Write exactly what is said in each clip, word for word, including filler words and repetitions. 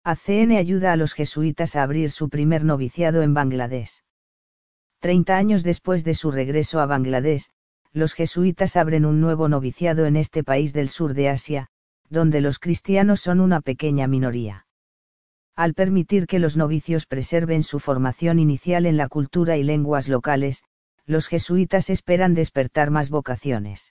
A C N ayuda a los jesuitas a abrir su primer noviciado en Bangladesh. Treinta años después de su regreso a Bangladesh, los jesuitas abren un nuevo noviciado en este país del sur de Asia, donde los cristianos son una pequeña minoría. Al permitir que los novicios preserven su formación inicial en la cultura y lenguas locales, los jesuitas esperan despertar más vocaciones.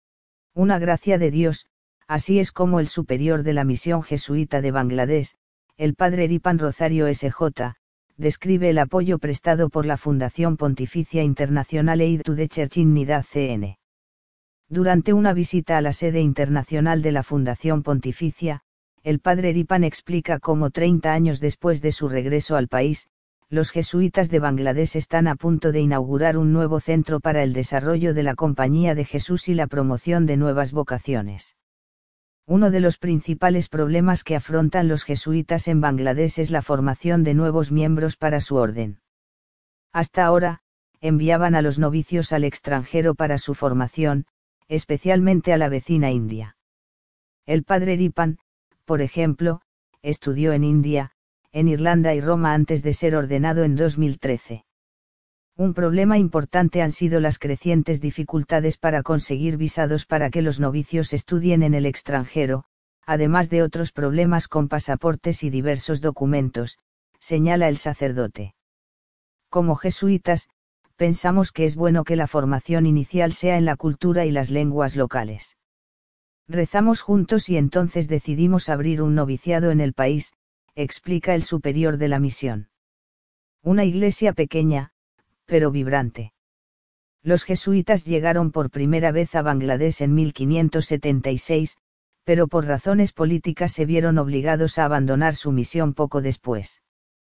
Una gracia de Dios, así es como el superior de la misión jesuita de Bangladesh, el padre Eripan Rosario S J, describe el apoyo prestado por la Fundación Pontificia Internacional Aid to the Church in Need A C N. Durante una visita a la sede internacional de la Fundación Pontificia, el padre Eripan explica cómo treinta años después de su regreso al país, los jesuitas de Bangladesh están a punto de inaugurar un nuevo centro para el desarrollo de la Compañía de Jesús y la promoción de nuevas vocaciones. Uno de los principales problemas que afrontan los jesuitas en Bangladesh es la formación de nuevos miembros para su orden. Hasta ahora, enviaban a los novicios al extranjero para su formación, especialmente a la vecina India. El padre Eripan, por ejemplo, estudió en India, en Irlanda y Roma antes de ser ordenado en dos mil trece. Un problema importante han sido las crecientes dificultades para conseguir visados para que los novicios estudien en el extranjero, además de otros problemas con pasaportes y diversos documentos, señala el sacerdote. Como jesuitas, pensamos que es bueno que la formación inicial sea en la cultura y las lenguas locales. Rezamos juntos y entonces decidimos abrir un noviciado en el país, explica el superior de la misión. Una iglesia pequeña, pero vibrante. Los jesuitas llegaron por primera vez a Bangladesh en mil quinientos setenta y seis, pero por razones políticas se vieron obligados a abandonar su misión poco después.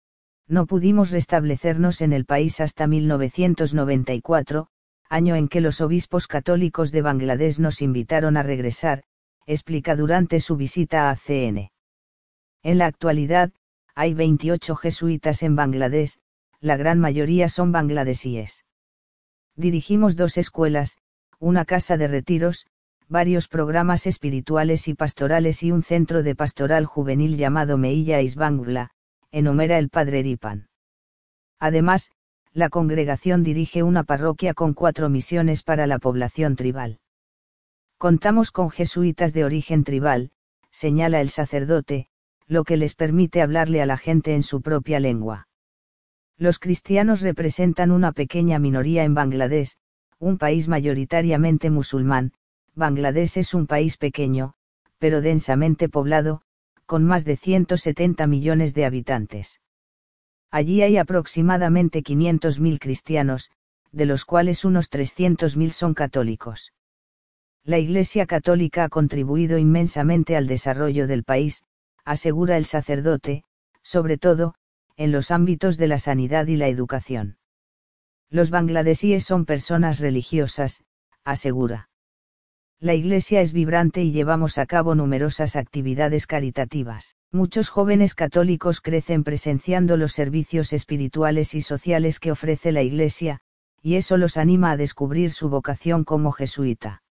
No pudimos restablecernos en el país hasta mil novecientos noventa y cuatro, año en que los obispos católicos de Bangladesh nos invitaron a regresar, explica durante su visita a A C N. En la actualidad, hay veintiocho jesuitas en Bangladesh, la gran mayoría son bangladesíes. Dirigimos dos escuelas, una casa de retiros, varios programas espirituales y pastorales y un centro de pastoral juvenil llamado Meilla Isbangla, enumera el padre Eripan. Además, la congregación dirige una parroquia con cuatro misiones para la población tribal. Contamos con jesuitas de origen tribal, señala el sacerdote, lo que les permite hablarle a la gente en su propia lengua. Los cristianos representan una pequeña minoría en Bangladesh, un país mayoritariamente musulmán. Bangladesh es un país pequeño, pero densamente poblado, con más de ciento setenta millones de habitantes. Allí hay aproximadamente quinientos mil cristianos, de los cuales unos trescientos mil son católicos. La Iglesia Católica ha contribuido inmensamente al desarrollo del país, asegura el sacerdote, sobre todo, en los ámbitos de la sanidad y la educación. Los bangladesíes son personas religiosas, asegura. La iglesia es vibrante y llevamos a cabo numerosas actividades caritativas. Muchos jóvenes católicos crecen presenciando los servicios espirituales y sociales que ofrece la iglesia, y eso los anima a descubrir su vocación como jesuita.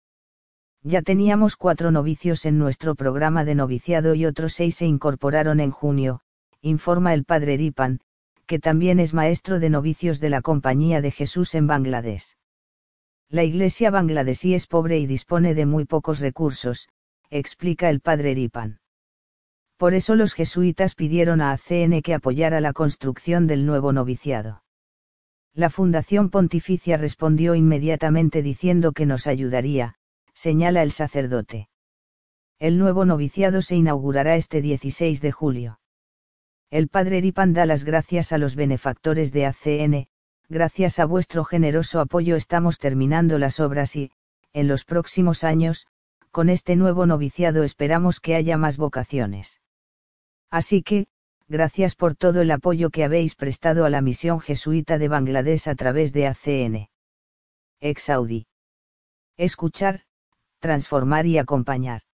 Ya teníamos cuatro novicios en nuestro programa de noviciado y otros seis se incorporaron en junio, informa el padre Eripan, que también es maestro de novicios de la Compañía de Jesús en Bangladesh. La iglesia bangladesí es pobre y dispone de muy pocos recursos, explica el padre Eripan. Por eso los jesuitas pidieron a A C N que apoyara la construcción del nuevo noviciado. La Fundación Pontificia respondió inmediatamente diciendo que nos ayudaría, señala el sacerdote. El nuevo noviciado se inaugurará este dieciséis de julio. El padre Eripan da las gracias a los benefactores de A C N, gracias a vuestro generoso apoyo estamos terminando las obras y, en los próximos años, con este nuevo noviciado esperamos que haya más vocaciones. Así que, gracias por todo el apoyo que habéis prestado a la misión jesuita de Bangladesh a través de A C N. Ex Audi. Escuchar, transformar y acompañar.